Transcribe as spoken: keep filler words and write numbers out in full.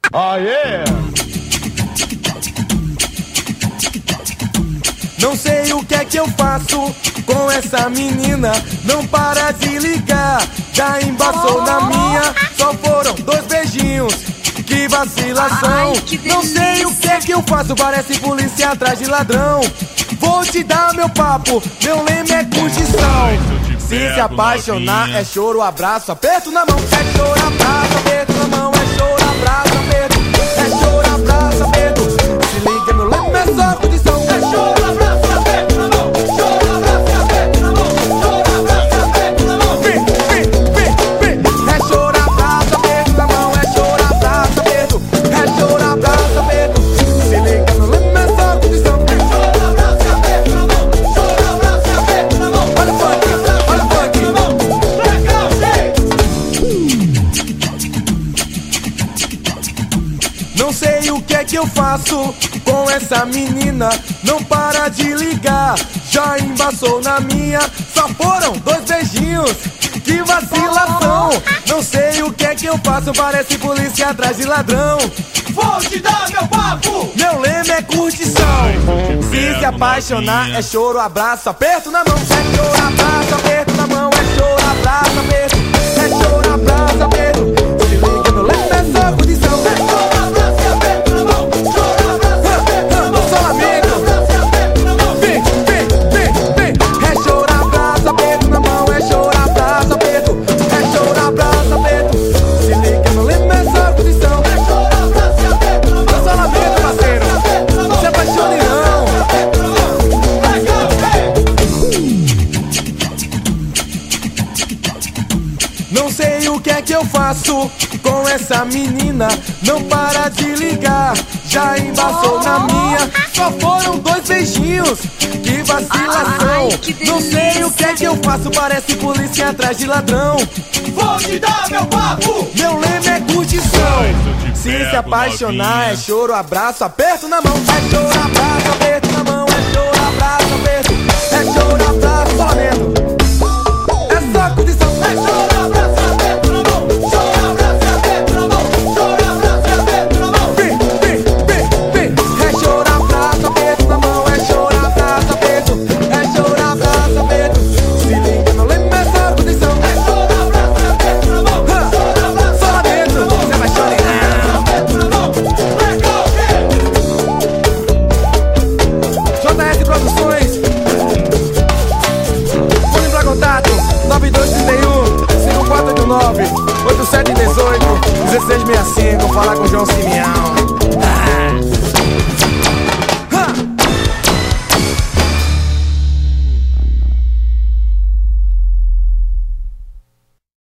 Oh, yeah! Não sei o que é que eu faço com essa menina, não para de ligar, já embaçou na minha, só foram dois beijinhos, que vacilação. Ai, que não sei o que é que eu faço, parece polícia atrás de ladrão. Vou te dar meu papo, meu lema é curtição. Se se apaixonar é choro, abraço, aperto na mão. É choro, abraço, aperto na mão. É choro, abraço, aperto. É choro, abraço, aperto. Se liga, meu lema é só curtição. É choro, abraço, aperto na mão. Choro, abraço, aperto na mão. Choro, abraço, aperto na mão. Vem, vem, vem, vem. É choro, abraço, aperto na mão. É choro, abraço, aperto. É choro, abraço, aperto. Se liga, meu lema é só curtição. É choro, abraço, aperto na mão. Choro, abraço, aperto na mão. Olha o funk, olha o funk. Não sei o que é que eu faço com essa menina, não para de ligar, já embaçou na minha, só foram dois beijinhos, que vacilação. Não sei o que é que eu faço, parece polícia atrás de ladrão. Vou te dar meu papo, meu lema é curtição. Se se apaixonar é choro, abraço, aperto na mão. É choro, abraço, aperto na mão. É choro, abraço, aperto. É choro, abraço, aperto. Se liga, meu lema é só curtição. É choro, abraço, aperto na mão. Choro, abraço, aperto na mão. Só lamento. Vem, vem, vem, vem. É choro, abraço, aperto na mão. É choro, abraço, aperto. É choro, abraço, aperto. Se liga, meu lema é só curtição. É choro, abraço, aperto na mão. Só lamento, parceiro. Não se apaixone não. Não sei o que é que eu faço com essa menina, não para de ligar, já embaçou na minha, só foram dois beijinhos, que vacilação. Ai, que não sei o que é que eu faço, parece polícia atrás de ladrão. Vou te dar meu papo, meu lema é curtição. Se se apaixonar é choro, abraço, aperto na mão. É choro, abraço, aperto na mão. É choro, abraço, aperto. É choro, abraço, só lendo. É só curtição. É choro, abraço, aperto na mão. Choro, abraço, aperto na mão. Choro, abraço, aperto na mão. Vem, vem, vem, vem. É choro, abraço, aperto na mão. É choro, abraço, aperto. É choro, abraço, aperto. Se liga, meu lema é só curtição. É choro, abraço, aperto na mão. Choro, abraço, só lá dentro. Se apaixone não. Aperto na mão. J S Produções. Fone pra contato nove dois três um, cinco quatro oito nove, oito sete um oito, dezesseis sessenta e cinco. Falar com o João Simeão.